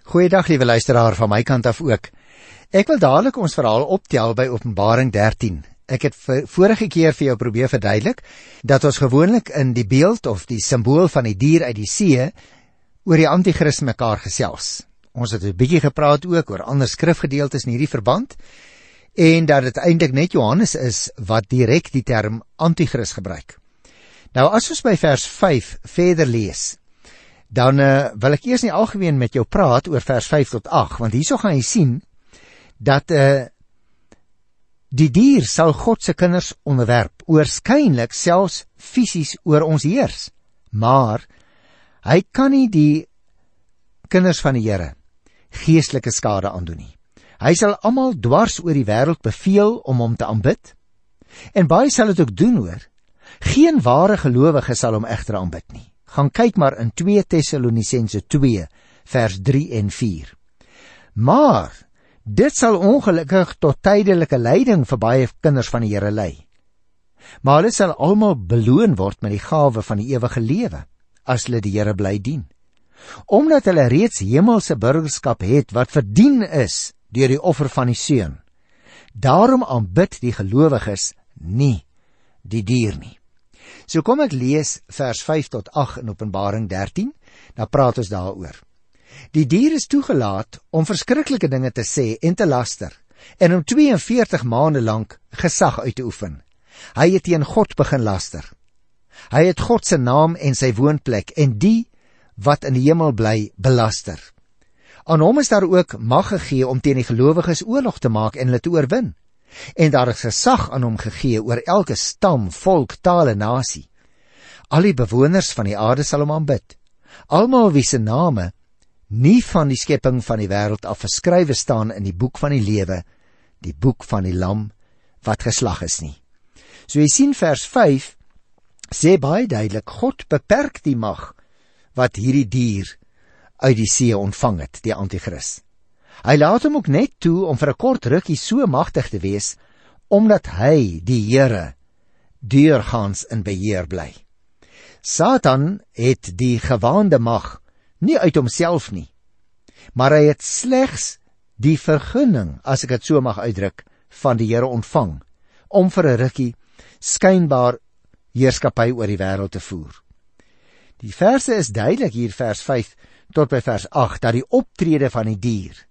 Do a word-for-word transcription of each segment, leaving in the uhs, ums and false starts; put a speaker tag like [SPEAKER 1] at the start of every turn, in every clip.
[SPEAKER 1] Goeiedag, liewe luisteraar, van my kant af ook. Ek wil dadelik ons verhaal optel by Openbaring dertien. Ek het vorige keer vir jou probeer verduidelik dat ons gewoonlik in die beeld of die simbool van die dier uit die see oor die antichrist mekaar gesels. Ons het 'n bietjie gepraat ook oor ander skrifgedeeltes in hierdie verband en dat dit eintlik net Johannes is wat direk die term antichrist gebruik. Nou as ons by vers vyf verder lees, dan uh, wil ek eers in die algemeen met jou praat oor vers vyf tot agt, want hierso gaan jy sien dat uh, die dier sal God se kinders onderwerp, oorskynlik selfs fisies oor ons heers, maar hy kan nie die kinders van die Here geestelike skade aandoen nie. Hy sal almal dwars oor die wêreld beveel om hom te aanbid, en baie sal dit ook doen hoor. Geen ware gelowige sal hom egter aanbid nie. Gaan kyk maar in twee Tessalonisense twee vers drie en vier. Maar dit sal ongelukkig tot tydelike lyding vir baie kinders van die Here lei. Maar hulle sal almal beloon word met die gawe van die ewige lewe as hulle die Here bly dien. Omdat hulle reeds hemelse burgerskap het wat verdien is deur die offer van die Seun. Daarom aanbid die gelowiges nie die dier nie. So kom ek lees vers vyf tot agt in Openbaring dertien, dan praat ons daaroor. Die dier is toegelaat om verskriklike dinge te sê en te laster, en om twee en veertig maande lank gesag uit te oefen. Hy het teen God begin laster. Hy het God se naam en sy woonplek en die wat in die hemel bly belaster. Aan hom is daar ook mag gegee om teen die gelowiges oorlog te maak en hulle te oorwin. En daar is gesag aan hom gegee oor elke stam, volk, taal en nasie. Al die bewoners van die aarde sal hom aanbid. Almal wie se name nie van die skepping van die wêreld af geskrywe staan in die boek van die lewe, die boek van die lam wat geslag is nie. So jy sien vers vyf sê baie duidelik, God beperk die mag wat hierdie dier uit die see ontvang het, die antichrist. Hy laat hom ook net toe om vir 'n kort rukkie so magtig te wees, omdat hy, die Here, deurgaans in beheer bly. Satan het die gewaande mag nie uit homself nie, maar hy het slegs die vergunning, as ek dit so mag uitdruk, van die Here ontvang, om vir 'n rukkie skynbaar heerskappy oor die wêreld te voer. Die verse is duidelik hier, vers vyf tot by vers agt, dat die optrede van die dier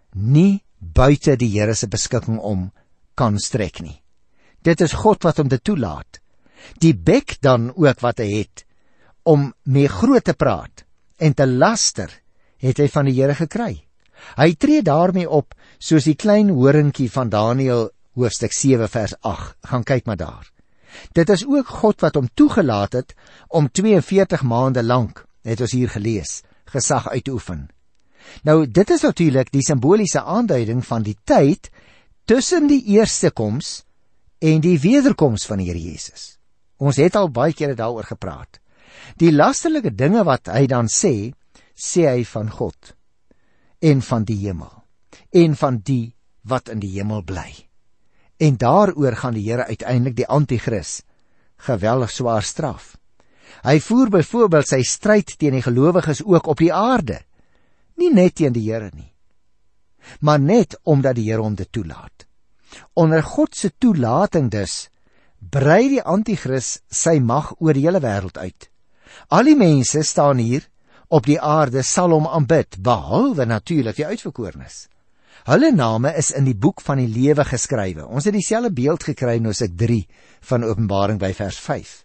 [SPEAKER 1] nie buite die Here se beskikking om kan strek nie. Dit is God wat hom dit toelaat. Die bek dan ook wat hy het, om mee groot te praat en te laster, het hy van die Here gekry. Hy tree daarmee op, soos die klein horingkie van Daniël hoofstuk sewe vers agt, gaan kyk maar daar. Dit is ook God wat hom toegelaat het, om twee en veertig maande lank, het ons hier gelees, gesag uit te oefen. Nou, dit is natuurlik die simboliese aanduiding van die tyd tussen die eerste koms en die wederkoms van die Here Jesus. Ons het al baie kere daaroor gepraat. Die lasterlike dinge wat hy dan sê, sê hy van God en van die hemel en van die wat in die hemel bly. En daaroor gaan die Here uiteindelik die antichrist geweldig swaar straf. Hy voer byvoorbeeld sy stryd teen die gelowiges ook op die aarde. Nie net teen die Here nie, maar net omdat die Here hom dit toelaat. Onder God se toelating dus, brei die antichrist sy mag oor die hele wêreld uit. Al die mense staan hier op die aarde sal hom aanbid, behalwe natuurlik die uitverkorenes. Hulle name is in die boek van die lewe geskrywe. Ons het dieselfde beeld gekry in Hosea drie van Openbaring by vers vyf.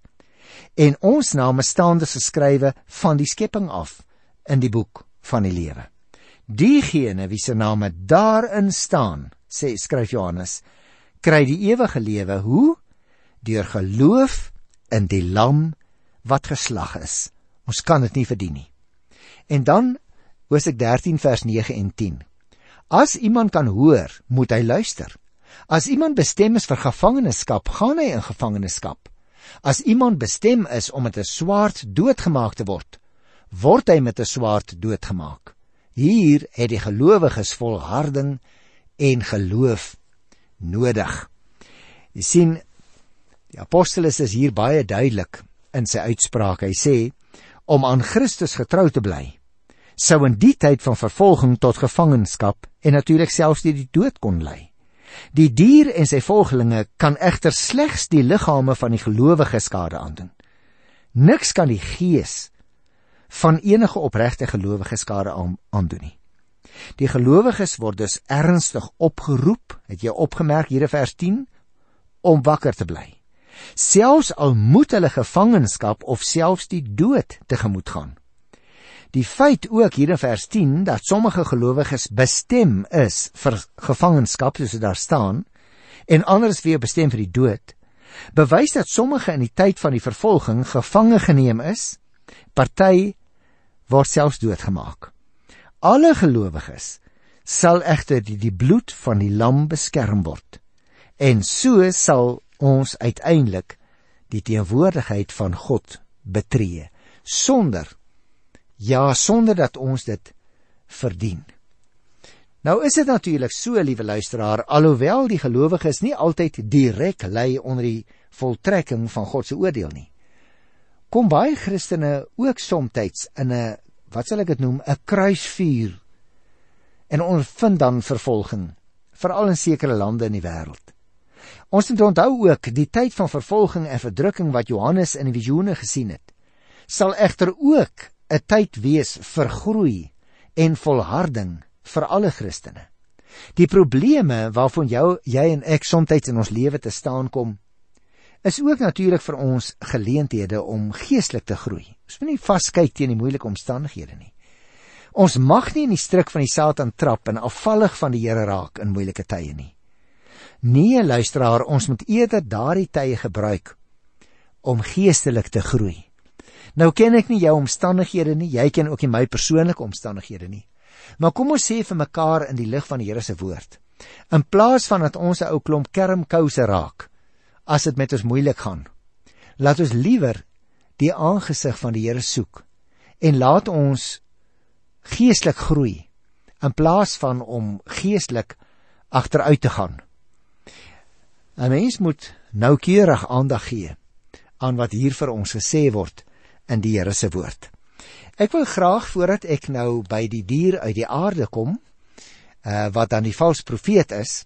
[SPEAKER 1] En ons name staan dus geskrywe van die skepping af in die boek van die lewe. Diegene wie se name daarin staan, sê skryf Johannes, kry die ewige lewe. Hoe? Deur geloof in die lam wat geslag is. Ons kan dit nie verdien nie. En dan Hosea dertien vers nege en tien. As iemand kan hoor, moet hy luister. As iemand bestem is vir gevangenskap, gaan hy in gevangenskap. As iemand bestem is om met 'n swaard doodgemaak te word, word hy met 'n swaard doodgemaak. Hier het die gelowiges volharding en geloof nodig. Jy sien, die apostel is hier baie duidelik in sy uitspraak. Hy sê, om aan Christus getrou te bly, sou in die tyd van vervolging tot gevangenskap en natuurlik selfs die, die dood kon lei. Die dier en sy volgelinge kan egter slegs die liggame van die gelowiges skade aandoen. Niks kan die gees van enige opregte gelowige skade aandoen nie. Die gelowiges word dus ernstig opgeroep, het jy opgemerk hier in vers tien, om wakker te bly. Selfs al moet hulle gevangenskap of selfs die dood tegemoet gaan. Die feit ook hier in vers tien, dat sommige gelowiges bestem is vir gevangenskap, soos dit daar staan, en anders weer bestem vir die dood, bewys dat sommige in die tyd van die vervolging gevange geneem is, party word selfs doodgemaak. Alle gelowiges sal egter die, die bloed van die lam beskerm word, en so sal ons uiteindelik die teenwoordigheid van God betree, sonder, ja, sonder dat ons dit verdien. Nou is dit natuurlik so, liewe luisteraar, alhoewel die gelowiges nie altyd direk lê onder die voltrekking van God se oordeel nie, kom baie Christene ook somtyds in 'n, wat sal ek dit noem, 'n kruisvuur, en ondervind dan vervolging, veral in sekere lande in die wêreld. Ons moet onthou ook, die tyd van vervolging en verdrukking wat Johannes in die visioene gesien het, sal egter ook 'n tyd wees vir groei en volharding vir alle Christene. Die probleme waarvan jou, jy en ek somtyds in ons lewe te staan kom, is ook natuurlik vir ons geleenthede om geestelik te groei. Ons moet nie vaskyk teen die moeilike omstandighede nie. Ons mag nie in die struik van die Satan trap en afvallig van die Here raak in moeilike tye nie. Nee, luisteraar, ons moet eerder daardie tye gebruik om geestelik te groei. Nou ken ek nie jou omstandighede nie, jy ken ook nie my persoonlike omstandighede nie. Maar kom ons sê vir mekaar in die lig van die Here se woord, in plaas van dat ons 'n ou klomp kermkouse raak, as dit met ons moeilik gaan, laat ons liewer die aangesig van die Here soek, en laat ons geestelik groei, in plaas van om geestelik agteruit te gaan. 'n Mens moet noukeurig aandag gee aan wat hier vir ons gesê word in die Here se woord. Ek wil graag, voordat ek nou by die dier uit die aarde kom, uh, wat dan die valse profeet is,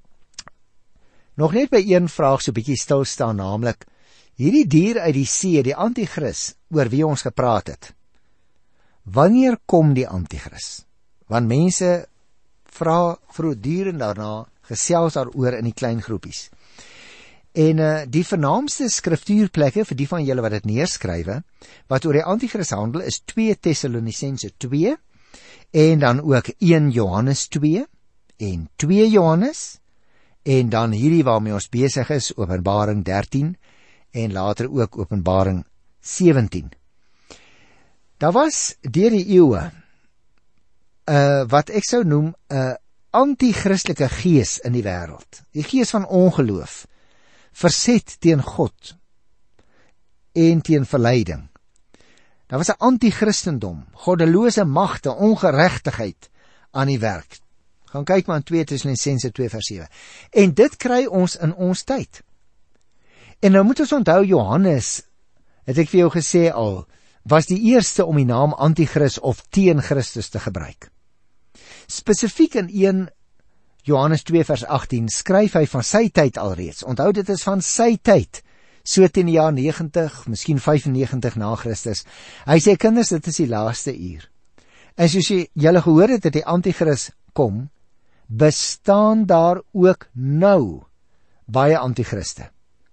[SPEAKER 1] nog net by een vraag so 'n bietjie stil staan, naamlik hierdie dier uit die see, die anti-kris, oor wie ons gepraat het. Wanneer kom die anti-kris? Want mense vra voortdurend daarna, gesels daaroor in die klein groepies. En uh, die vernaamste skriftuurplekke vir die van julle wat dit neerskrywe, wat oor die anti-kris handel, is twee Tessalonisense twee, en dan ook een Johannes twee, en twee Johannes, en dan hierdie waarmee ons besig is, Openbaring dertien, en later ook Openbaring sewentien. Daar was deur die eeue, uh, wat ek sou noem, 'n uh, anti-christelike gees in die wêreld, die gees van ongeloof, verset teen God en teen verleiding. Daar was 'n anti-Christendom, goddelose magte, ongeregtigheid aan die werk. Gaan kyk maar in twee Tessalonisense twee vers sewe. En dit kry ons in ons tyd. En nou moet ons onthou, Johannes, het ek vir jou gesê al, was die eerste om die naam anti-Christ of teen Christus te gebruik. Spesifiek in een Johannes twee vers agttien skryf hy van sy tyd alreeds. Onthou, dit is van sy tyd, so teen die jaar negentig, miskien vyfennegentig na Christus. Hy sê, kinders, dit is die laaste uur. En soos jy julle gehoor het dat die anti-Christ kom, bestaan daar ook nou baie anti-Christe.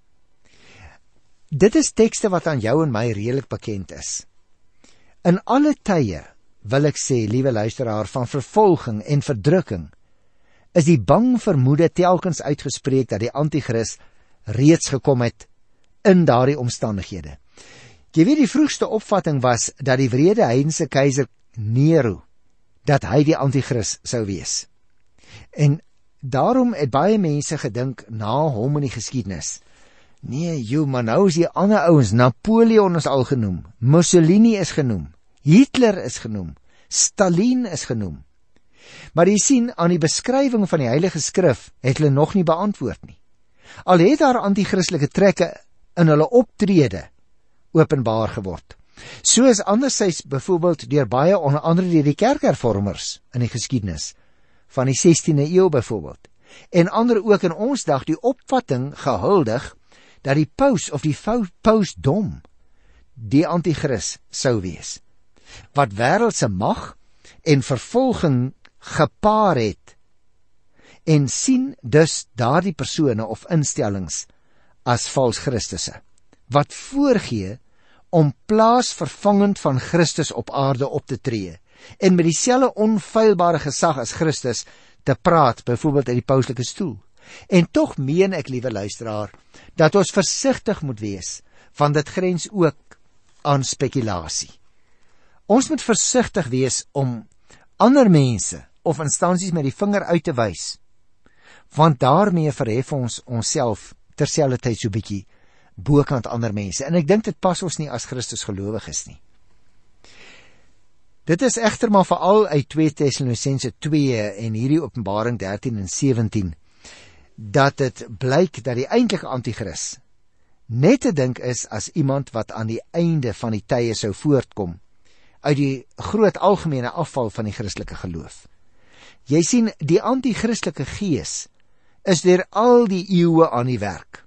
[SPEAKER 1] Dit is tekste wat aan jou en my redelik bekend is. In alle tye, wil ek sê, liewe luisteraar, van vervolging en verdrukking, is die bang vermoede telkens uitgespreek dat die anti-Christ reeds gekom het in daardie omstandighede. Jy weet, die vroegste opvatting was dat die wrede heidense keiser Nero, dat hy die anti-Christ sou wees. En daarom het baie mense gedink na hom in die geskiedenis, nee, joh, maar nou is die ander ouens, Napoleon is al genoem, Mussolini is genoem, Hitler is genoem, Stalin is genoem. Maar jy sien, aan die beskrywing van die Heilige Skrif het hulle nog nie beantwoord nie. Al het daar anti-christelike trekke in hulle optrede openbaar geword. Soos andersins byvoorbeeld deur baie onder andere deur die kerkhervormers in die geskiedenis van die sestiende eeu byvoorbeeld. En ander ook in ons dag die opvatting gehuldig dat die paus of die pausdom die anti-kris sou wees, wat wêreldse mag en vervolging gepaar het, en sien dus daardie persone of instellings as vals Christusse, wat voorgee om plaasvervangend van Christus op aarde op te tree, en met dieselfde onfeilbare gesag as Christus te praat, byvoorbeeld uit die pauslike stoel. En tog meen ek, liewe luisteraar, dat ons versigtig moet wees, want dit grens ook aan spekulasie. Ons moet versigtig wees om ander mense of instansies met die vinger uit te wys, want daarmee verhef ons onsself terselfdertyd so bietjie bokant ander mense. En ek dink dit pas ons nie as Christus gelowiges nie. Dit is egter maar veral uit twee Tessalonisense twee en hierdie Openbaring dertien en sewentien, dat dit blyk dat die eintlike anti-kris net te dink is as iemand wat aan die einde van die tye sou voortkom, uit die groot algemene afval van die Christelike geloof. Jy sien, die anti-Christelike gees is deur al die eeue aan die werk.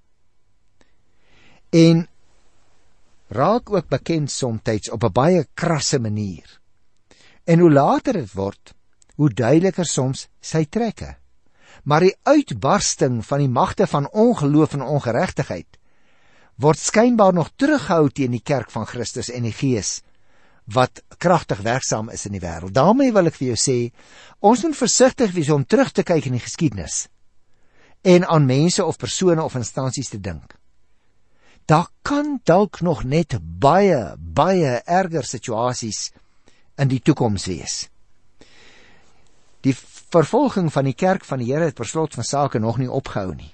[SPEAKER 1] En raak ook bekend somtyds op 'n baie krasse manier. En hoe later dit word, hoe duideliker soms sy trekke. Maar die uitbarsting van die magte van ongeloof en ongeregtigheid word skynbaar nog teruggehou teen die kerk van Christus en die Gees, wat kragtig werksaam is in die wêreld. Daarmee wil ek vir jou sê, ons moet versigtig wees om terug te kyk in die geskiedenis en aan mense of persone of instansies te dink. Daar kan dalk nog net baie, baie erger situasies in die toekoms wees. Die vervolging van die kerk van die Here het per slot van sake nog nie opgehou nie.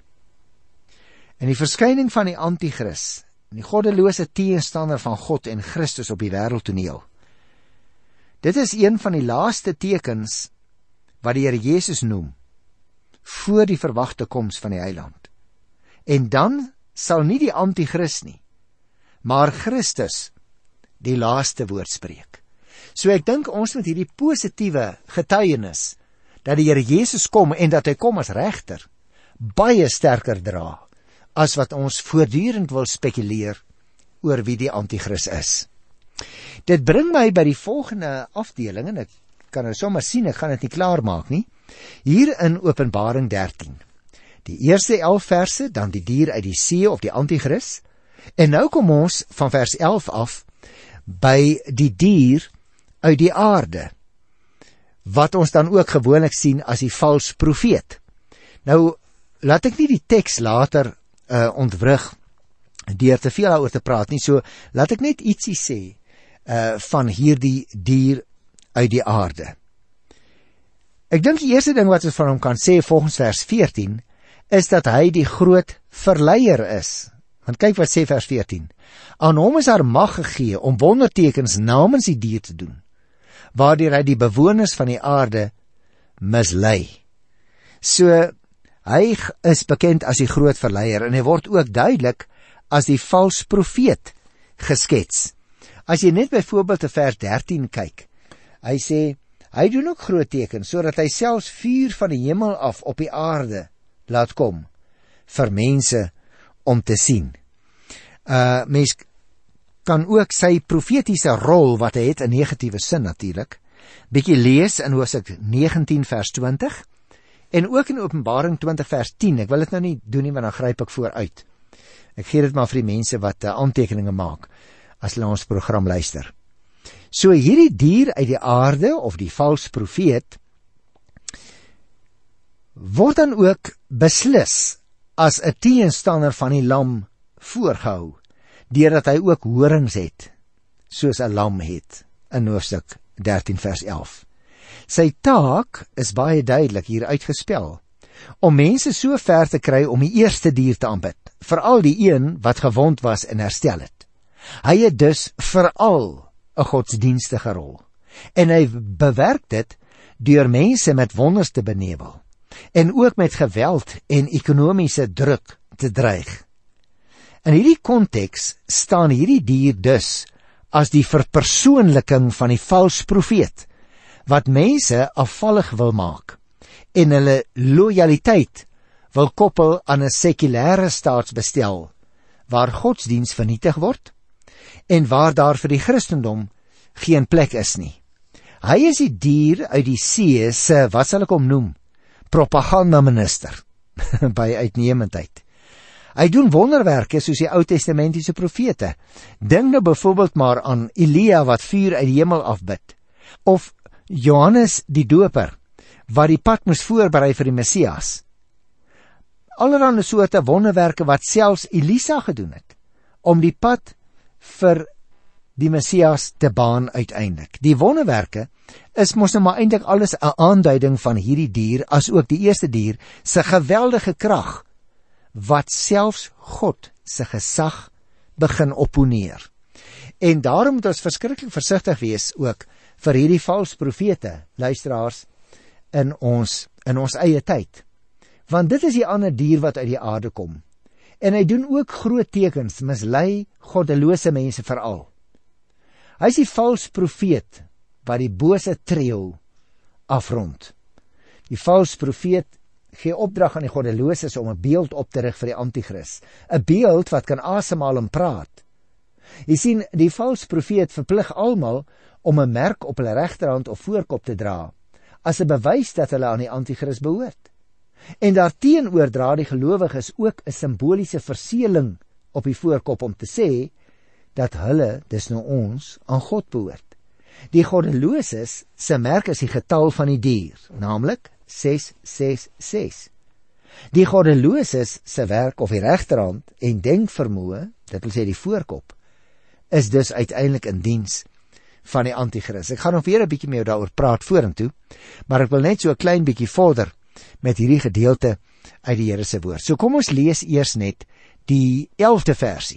[SPEAKER 1] En die verskyning van die anti-kris, die goddelose teenstander van God en Christus op die wêreldtoneel, dit is een van die laaste tekens wat die Here Jesus noem voor die verwagte koms van die Heiland. En dan sal nie die anti-kris nie, maar Christus die laaste woord spreek. So ek dink ons moet hierdie positiewe getuienis dat die Here Jesus kom en dat hy kom as regter baie sterker dra as wat ons voortdurend wil spekuleer oor wie die anti-kris is. Dit bring my by die volgende afdeling, en ek kan nou sommer sien, ek gaan dit nie klaar maak nie, hier in Openbaring dertien. Die eerste elf verse, dan die dier uit die see of die anti-kris, en nou kom ons van vers elf af by die dier uit die aarde, wat ons dan ook gewoonlik sien as die vals profeet. Nou, laat ek nie die teks later uh, ontwrig deur te veel daaroor te praat nie, so laat ek net ietsie sê uh, van hierdie dier uit die aarde. Ek dink die eerste ding wat ons van hom kan sê volgens vers veertien, is dat hy die groot verleier is. Want kyk wat sê vers veertien. Aan hom is daar mag gegee om wondertekens namens die dier te doen, waardeur hy die bewoners van die aarde mislei. So, hy is bekend as die groot verleier, en hy word ook duidelik as die vals profeet geskets. As jy net byvoorbeeld te vers dertien kyk, hy sê, hy doen ook groot tekens, sodat hy selfs vuur van die hemel af op die aarde laat kom, vir mense om te sien. Uh, mens kan ook sy profetiese rol, wat hy het in negatiewe sin natuurlik, bietjie lees in Hoofstuk negentien vers twintig, en ook in Openbaring twintig vers tien, ek wil dit nou nie doen nie, want dan gryp ek vooruit. Ek gee dit maar vir die mense wat uh, aantekeninge maak, as hulle ons program luister. So hierdie dier uit die aarde, of die vals profeet, word dan ook beslis as 'n teenstander van die lam voorgehou, deurdat hy ook horings het, soos 'n lam het, in Hoofstuk dertien vers elf. Sy taak is baie duidelik hier uitgespel, om mense so ver te kry om die eerste dier te aanbid, veral die een wat gewond was en herstel het. Hy het dus veral 'n godsdienstige rol, en hy bewerk dit deur mense met wonders te benewel, en ook met geweld en ekonomiese druk te dreig. In hierdie konteks staan hierdie dier dus as die verpersoonliking van die vals profeet, wat mense afvallig wil maak, en hulle lojaliteit wil koppel aan 'n sekulêre staatsbestel, waar godsdiens vernietig word, en waar daar vir die Christendom geen plek is nie. Hy is die dier uit die see se, wat sal ek hom noem, propagandaminister, by uitnemendheid. Hy doen wonderwerke soos die Ou Testamentiese profete. Dink nou byvoorbeeld maar aan Elia wat vuur uit die hemel afbid, of Johannes die Doper, wat die pad moes voorberei vir die Messias. Allerhande soorte wonderwerke wat selfs Elisa gedoen het, om die pad vir die Messias te baan uiteindelik. Die wonderwerke is mos nou maar eintlik alles 'n aanduiding van hierdie dier, as ook die eerste dier, se geweldige krag, wat selfs God se gesag begin opponeer. En daarom moet ons verskriklik versigtig wees ook vir hierdie vals profete, luisteraars, in ons, in ons eie tyd. Want dit is die ander dier wat uit die aarde kom. En hy doen ook groot tekens, mislei goddelose mense veral. Hy is die vals profeet wat die bose trio afrond. Die vals profeet gee opdrag aan die goddeloses om 'n beeld op te rig vir die anti-kris. 'n Beeld wat kan asemhaal en praat. Jy sien, die vals profeet verplig almal om 'n merk op hulle regterhand of voorkop te dra, as 'n bewys dat hulle aan die anti-kris behoort. En daarteenoor dra die gelowiges ook 'n simboliese verseeling op die voorkop om te sê dat hulle, dis nou ons, aan God behoort. Die goddeloses se merk is die getal van die dier, naamlik ses ses ses. Die goddeloses se werk of die regterhand en denkvermoë, dit wil sê die voorkop, is dus uiteindelik in diens van die anti-kris. Ek gaan nog weer 'n bietjie meer daaroor praat vorentoe, maar ek wil net so 'n klein bietjie vorder met hierdie gedeelte uit die Here se woord. So kom ons lees eers net die elfde versie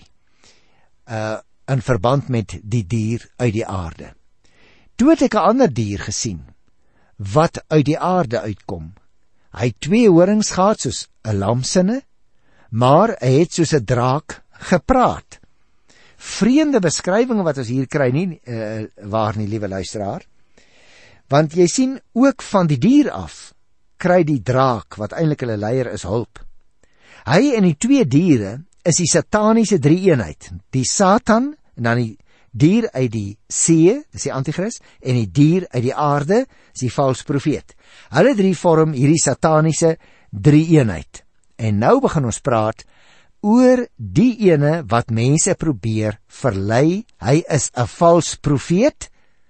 [SPEAKER 1] uh, in verband met die dier uit die aarde. Toe het ek 'n ander dier gesien wat uit die aarde uitkom. Hy het twee horings gehad soos 'n lamsinne, maar hy het soos 'n draak gepraat. Vreemde beskrywinge wat ons hier kry nie, uh, waar nie, liewe luisteraar. Want jy sien, ook van die dier af kry die draak, wat eintlik hulle leier is, hulp. Hy en die twee diere is die sataniese drie-eenheid. Die Satan, en dan die dier uit die see, dis die anti-kris, en die dier uit die aarde, is die vals profeet. Hulle drie vorm hierdie sataniese drie-eenheid. En nou begin ons praat oor die ene wat mense probeer verlei. Hy is 'n vals profeet.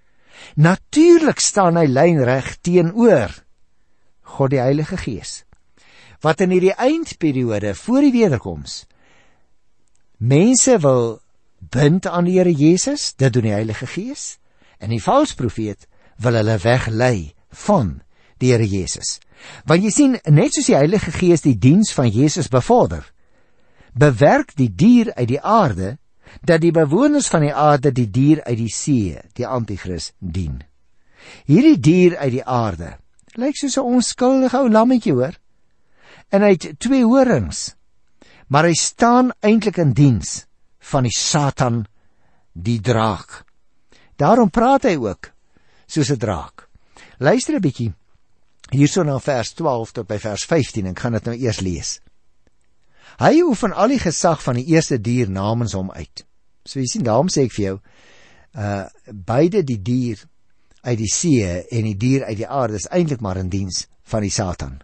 [SPEAKER 1] Natuurlik staan hy lynreg teenoor God die Heilige Gees, wat in hierdie eindperiode voor die wederkoms mense wil bind aan die Here Jesus, dit doen die Heilige Gees, en die vals profeet wil hulle weglei van die Here Jesus. Want jy sien, net soos die Heilige Gees die diens van Jesus bevorder, bewerk die dier uit die aarde, dat die bewoners van die aarde die dier uit die see, die anti-kris, dien. Hierdie dier uit die aarde lyk soos 'n onskuldige ou lammetjie, hoor. En hy het twee horings, maar hy staan eintlik in diens van die Satan, die draak. Daarom praat hy ook soos 'n draak. Luister 'n bietjie hierso na vers twaalf tot by vers vyftien, ek gaan dit nou eers lees. Hy oefen al die gesag van die eerste dier namens hom uit. So jy sien, daarom sê ek vir jou, uh, beide die dier uit die see en die dier uit die aarde is eintlik maar in diens van die Satan.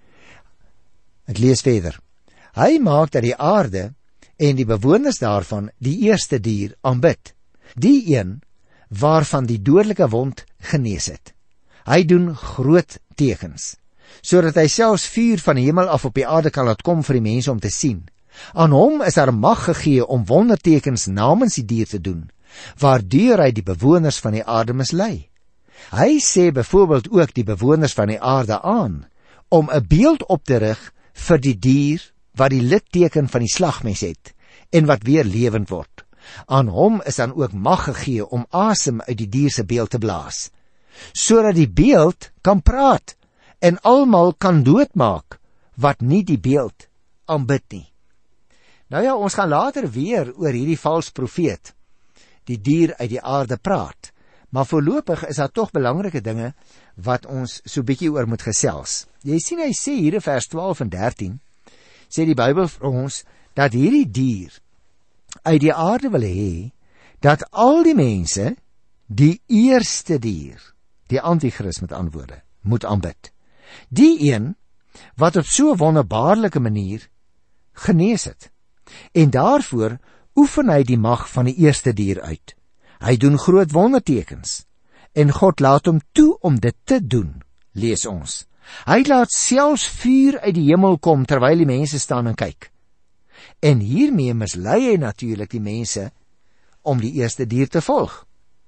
[SPEAKER 1] Ek lees verder. Hy maak dat die aarde en die bewoners daarvan die eerste dier aanbid, die een waarvan die dodelike wond genees het. Hy doen groot tekens, sodat hy selfs vuur van die hemel af op die aarde kan laat kom vir die mense om te sien. Aan hom is daar mag gegee om wondertekens namens die dier te doen, waardeur hy die bewoners van die aarde mislei. Hy sê byvoorbeeld ook die bewoners van die aarde aan om 'n beeld op te rig vir die dier wat die litteken van die slagmes het en wat weer lewend word. Aan hom is dan ook mag gegee om asem uit die dier se beeld te blaas, sodat die beeld kan praat en almal kan doodmaak wat nie die beeld aanbid nie. Nou ja, ons gaan later weer oor hierdie vals profeet, die dier uit die aarde praat. Maar voorlopig is daar tog belangrike dinge wat ons so bietjie oor moet gesels. Jy sien, hy sê hier in vers twaalf en dertien, sê die Bybel vir ons, dat hierdie dier uit die aarde wil hê, dat al die mense die eerste dier, die Antichrist met antwoorde, moet aanbid. Die een wat op so 'n wonderbaarlike manier genees het. En daarvoor oefen hy die mag van die eerste dier uit. Hy doen groot wondertekens, en God laat hom toe om dit te doen, lees ons. Hy laat selfs vuur uit die hemel kom, terwyl die mense staan en kyk. En hiermee mislei hy natuurlik die mense om die eerste dier te volg.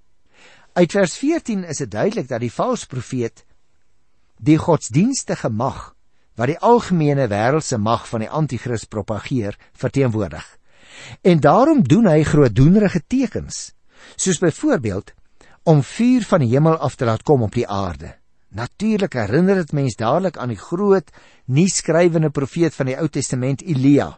[SPEAKER 1] Uit vers veertien is dit duidelik dat die valse profeet die godsdienstige mag, wat die algemene wêreldse mag van die Antichrist propageer, verteenwoordig. En daarom doen hy grootdoenerige tekens, soos byvoorbeeld om vuur van die hemel af te laat kom op die aarde. Natuurlik herinner dit mens dadelik aan die groot, nuusskrywende profeet van die Ou Testament, Elia.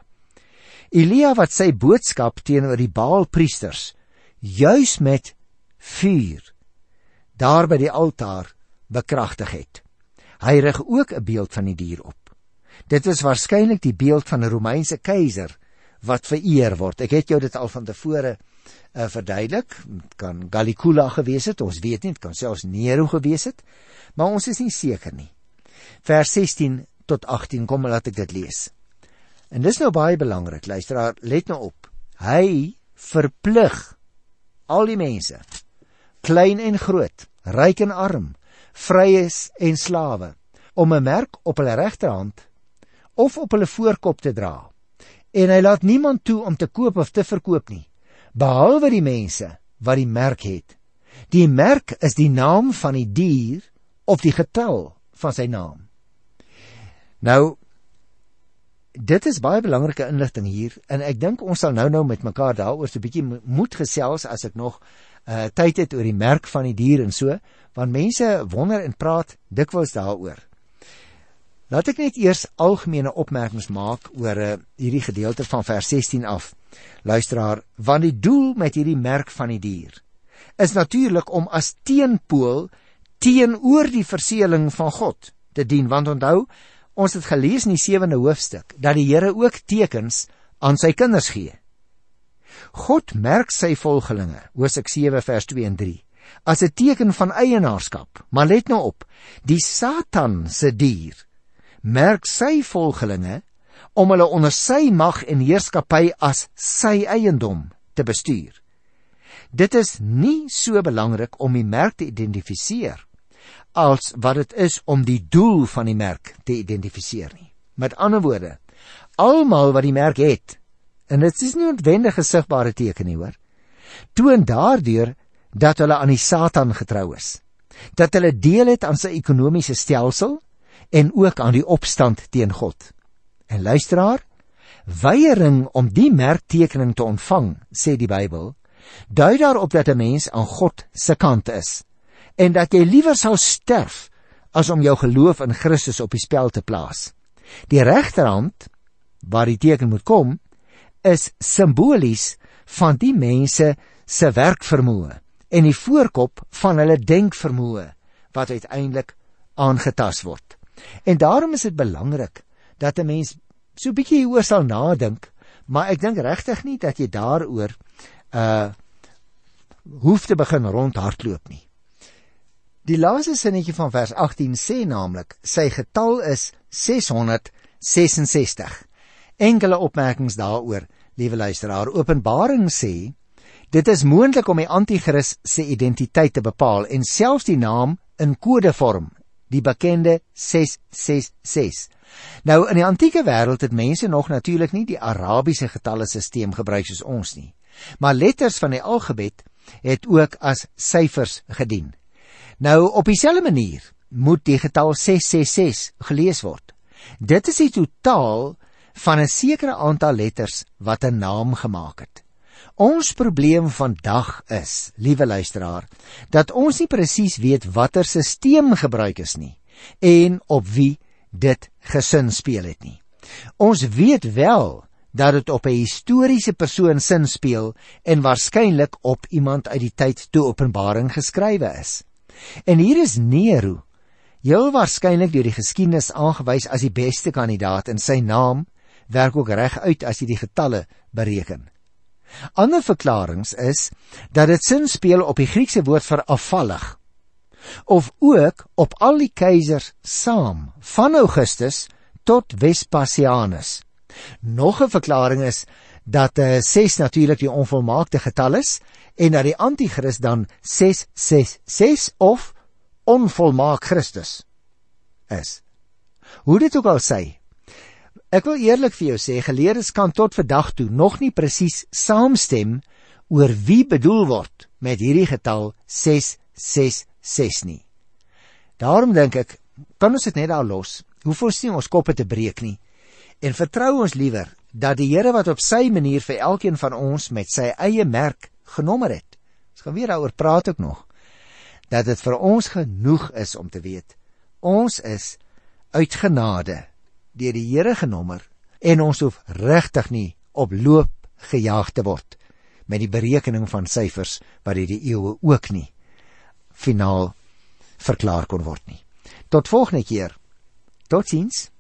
[SPEAKER 1] Elia wat sy boodskap teenoor die Baalpriesters, juis met vuur, daar by die altaar bekragtig het. Hy rig ook 'n beeld van die dier op. Dit is waarskynlik die beeld van 'n Romeinse keiser wat vereer word. Ek het jou dit al van tevore uh, verduidelik. Het kan Caligula gewees het, ons weet nie, het kan selfs Nero gewees het, maar ons is nie seker nie. Vers sestien tot agttien, kom laat ek dit lees. En dis nou baie belangrik, luisteraar, let nou op. Hy verplig al die mense, klein en groot, ryk en arm, vryes en slawe, om 'n merk op hulle regterhand of op hulle voorkop te dra. En hy laat niemand toe om te koop of te verkoop nie, behalwe die mense wat die merk het. Die merk is die naam van die dier of die getal van sy naam. Nou, dit is baie belangrike inligting hier, en ek dink ons sal nou nou met mekaar daaroor so 'n bietjie moet gesels as ek nog uh, tyd het oor die merk van die dier en so, want mense wonder en praat dikwels daaroor. Laat ek net eers algemene opmerkings maak oor uh, hierdie gedeelte van vers sestien af. Luisteraar, want die doel met hierdie merk van die dier is natuurlik om as teenpool teenoor die verseëling van God te dien, want onthou, ons het gelees in die sewende hoofstuk, dat die Here ook tekens aan sy kinders gee. God merk sy volgelinge, Hosea sewe vers twee en drie, as 'n teken van eienaarskap. Maar let nou op, die Satan se dier merk sy volgelinge om hulle onder sy mag en heerskappy as sy eiendom te bestuur. Dit is nie so belangrik om die merk te identifiseer als wat dit is om die doel van die merk te identifiseer nie. Met ander woorde, almal wat die merk het, en dit is nie noodwendig 'n sigbare teken nie, hoor, toon daardeur dat hulle aan die Satan getrou is, dat hulle deel het aan sy ekonomiese stelsel en ook aan die opstand teen God. En luisteraar, weiering om die merktekening te ontvang, sê die Bybel, dui daarop dat 'n mens aan God se kant is, en dat jy liewer sal sterf as om jou geloof in Christus op die spel te plaas. Die regterhand, waar die teken moet kom, is simbolies van die mense se werkvermoë en die voorkop van hulle denkvermoë wat uiteindelik aangetast word. En daarom is dit belangrik dat 'n mens so 'n bietjie hieroor sal nadink, maar ek dink regtig nie dat jy daaroor uh hoef te begin rondhardloop nie. Die laaste sinnetjie van vers agttien sê naamlik, sy getal is ses honderd sesensestig. Enkele opmerkings daaroor, liewe luisteraar. Openbaring sê, dit is moontlik om die Antichrist se identiteit te bepaal en selfs die naam in kodevorm, die bekende ses ses ses. Nou, in die antieke wêreld het mense nog natuurlik nie die Arabiese getallesisteem gebruik soos ons nie, maar letters van die alfabet het ook as syfers gedien. Nou, op dieselfde manier moet die getal ses ses ses gelees word. Dit is die totaal van 'n sekere aantal letters wat 'n naam gemaak het. Ons probleem vandag is, liewe luisteraar, dat ons nie presies weet watter sisteem gebruik is nie en op wie dit gesin speel het nie. Ons weet wel dat dit op 'n historiese persoon sin speel en waarskynlik op iemand uit die tyd toe Openbaring geskrywe is. En hier is Nero, heel waarskynlik deur die geskiedenis aangewys as die beste kandidaat, en sy naam werk ook reg uit as jy die getalle bereken. Ander verklarings is dat dit sin speel op die Griekse woord vir afvallig, of ook op al die keisers saam, van Augustus tot Vespasianus. Nog 'n verklaring is dat uh, ses natuurlik die onvolmaakte getal is, en dat die antichrist dan ses ses ses of onvolmaak Christus is. Hoe dit ook al sy, ek wil eerlik vir jou sê, geleerdes kan tot vandag toe nog nie presies saamstem oor wie bedoel word met hierdie getal ses ses ses nie. Daarom dink ek, kan ons dit net daar los, hoef ons nie ons koppe te breek nie, en vertrou ons liewer dat die Here wat op sy manier vir elkeen van ons met sy eie merk genommer het, ons gaan weer daaroor praat ook nog, dat dit vir ons genoeg is om te weet, ons is uit genade deur die Here genommer, en ons hoef regtig nie op loop gejaag te word met die berekening van syfers wat deur die eeue ook nie finaal verklaar kon word nie. Tot volgende keer. Totsiens.